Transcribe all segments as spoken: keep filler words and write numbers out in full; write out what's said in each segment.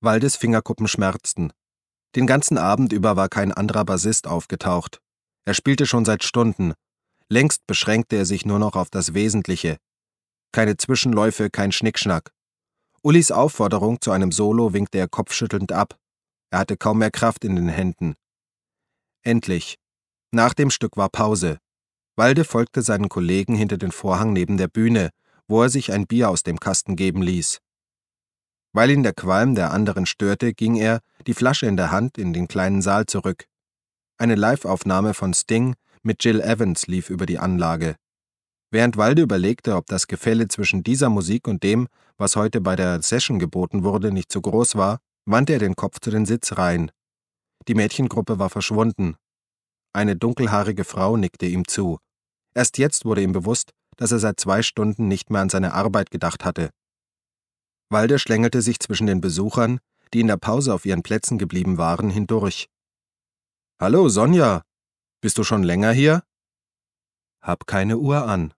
Waldes Fingerkuppen schmerzten. Den ganzen Abend über war kein anderer Bassist aufgetaucht. Er spielte schon seit Stunden. Längst beschränkte er sich nur noch auf das Wesentliche. Keine Zwischenläufe, kein Schnickschnack. Ullis Aufforderung zu einem Solo winkte er kopfschüttelnd ab. Er hatte kaum mehr Kraft in den Händen. Endlich. Nach dem Stück war Pause. Walde folgte seinen Kollegen hinter den Vorhang neben der Bühne, wo er sich ein Bier aus dem Kasten geben ließ. Weil ihn der Qualm der anderen störte, ging er, die Flasche in der Hand, in den kleinen Saal zurück. Eine Live-Aufnahme von Sting mit Gil Evans lief über die Anlage. Während Walde überlegte, ob das Gefälle zwischen dieser Musik und dem, was heute bei der Session geboten wurde, nicht zu groß war, wandte er den Kopf zu den Sitzreihen. Die Mädchengruppe war verschwunden. Eine dunkelhaarige Frau nickte ihm zu. Erst jetzt wurde ihm bewusst, dass er seit zwei Stunden nicht mehr an seine Arbeit gedacht hatte. Walde schlängelte sich zwischen den Besuchern, die in der Pause auf ihren Plätzen geblieben waren, hindurch. »Hallo, Sonja. Bist du schon länger hier?« »Hab keine Uhr an.«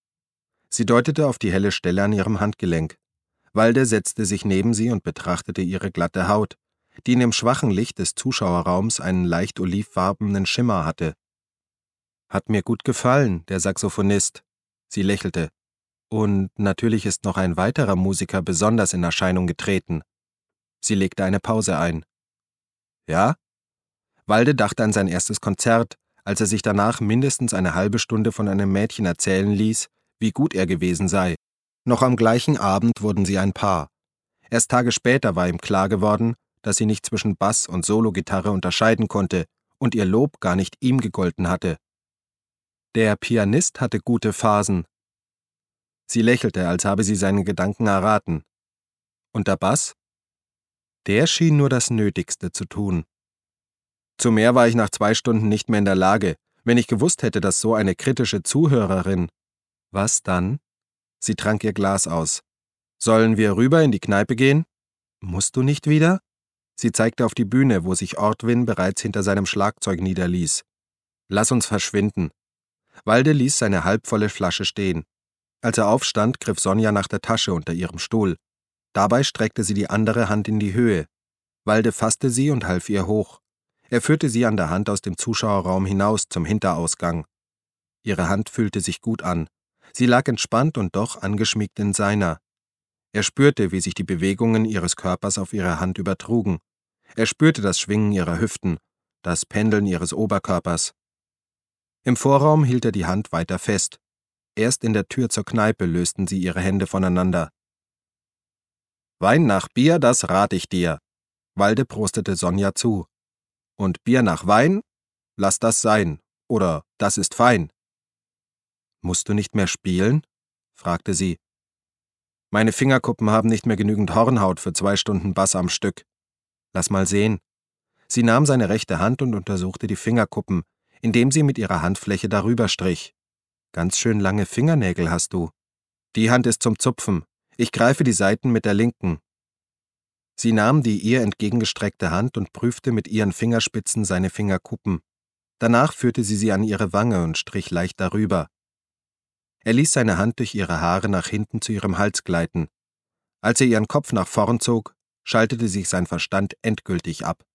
Sie deutete auf die helle Stelle an ihrem Handgelenk. Walde setzte sich neben sie und betrachtete ihre glatte Haut, die in dem schwachen Licht des Zuschauerraums einen leicht olivfarbenen Schimmer hatte. »Hat mir gut gefallen, der Saxophonist.« Sie lächelte. »Und natürlich ist noch ein weiterer Musiker besonders in Erscheinung getreten.« Sie legte eine Pause ein. »Ja?« Walde dachte an sein erstes Konzert, als er sich danach mindestens eine halbe Stunde von einem Mädchen erzählen ließ, wie gut er gewesen sei. Noch am gleichen Abend wurden sie ein Paar. Erst Tage später war ihm klar geworden, dass sie nicht zwischen Bass und Sologitarre unterscheiden konnte und ihr Lob gar nicht ihm gegolten hatte. Der Pianist hatte gute Phasen. Sie lächelte, als habe sie seine Gedanken erraten. Und der Bass? Der schien nur das Nötigste zu tun. Zu mehr war ich nach zwei Stunden nicht mehr in der Lage, wenn ich gewusst hätte, dass so eine kritische Zuhörerin… Was dann? Sie trank ihr Glas aus. Sollen wir rüber in die Kneipe gehen? Musst du nicht wieder? Sie zeigte auf die Bühne, wo sich Ortwin bereits hinter seinem Schlagzeug niederließ. Lass uns verschwinden. Walde ließ seine halbvolle Flasche stehen. Als er aufstand, griff Sonja nach der Tasche unter ihrem Stuhl. Dabei streckte sie die andere Hand in die Höhe. Walde fasste sie und half ihr hoch. Er führte sie an der Hand aus dem Zuschauerraum hinaus zum Hinterausgang. Ihre Hand fühlte sich gut an. Sie lag entspannt und doch angeschmiegt in seiner. Er spürte, wie sich die Bewegungen ihres Körpers auf ihre Hand übertrugen. Er spürte das Schwingen ihrer Hüften, das Pendeln ihres Oberkörpers. Im Vorraum hielt er die Hand weiter fest. Erst in der Tür zur Kneipe lösten sie ihre Hände voneinander. »Wein nach Bier, das rat ich dir«, Walde prostete Sonja zu. »Und Bier nach Wein? Lass das sein. Oder das ist fein.« »Musst du nicht mehr spielen?« fragte sie. »Meine Fingerkuppen haben nicht mehr genügend Hornhaut für zwei Stunden Bass am Stück. Lass mal sehen.« Sie nahm seine rechte Hand und untersuchte die Fingerkuppen, indem sie mit ihrer Handfläche darüber strich. »Ganz schön lange Fingernägel hast du.« »Die Hand ist zum Zupfen. Ich greife die Seiten mit der linken.« Sie nahm die ihr entgegengestreckte Hand und prüfte mit ihren Fingerspitzen seine Fingerkuppen. Danach führte sie sie an ihre Wange und strich leicht darüber. Er ließ seine Hand durch ihre Haare nach hinten zu ihrem Hals gleiten. Als er ihren Kopf nach vorn zog, schaltete sich sein Verstand endgültig ab.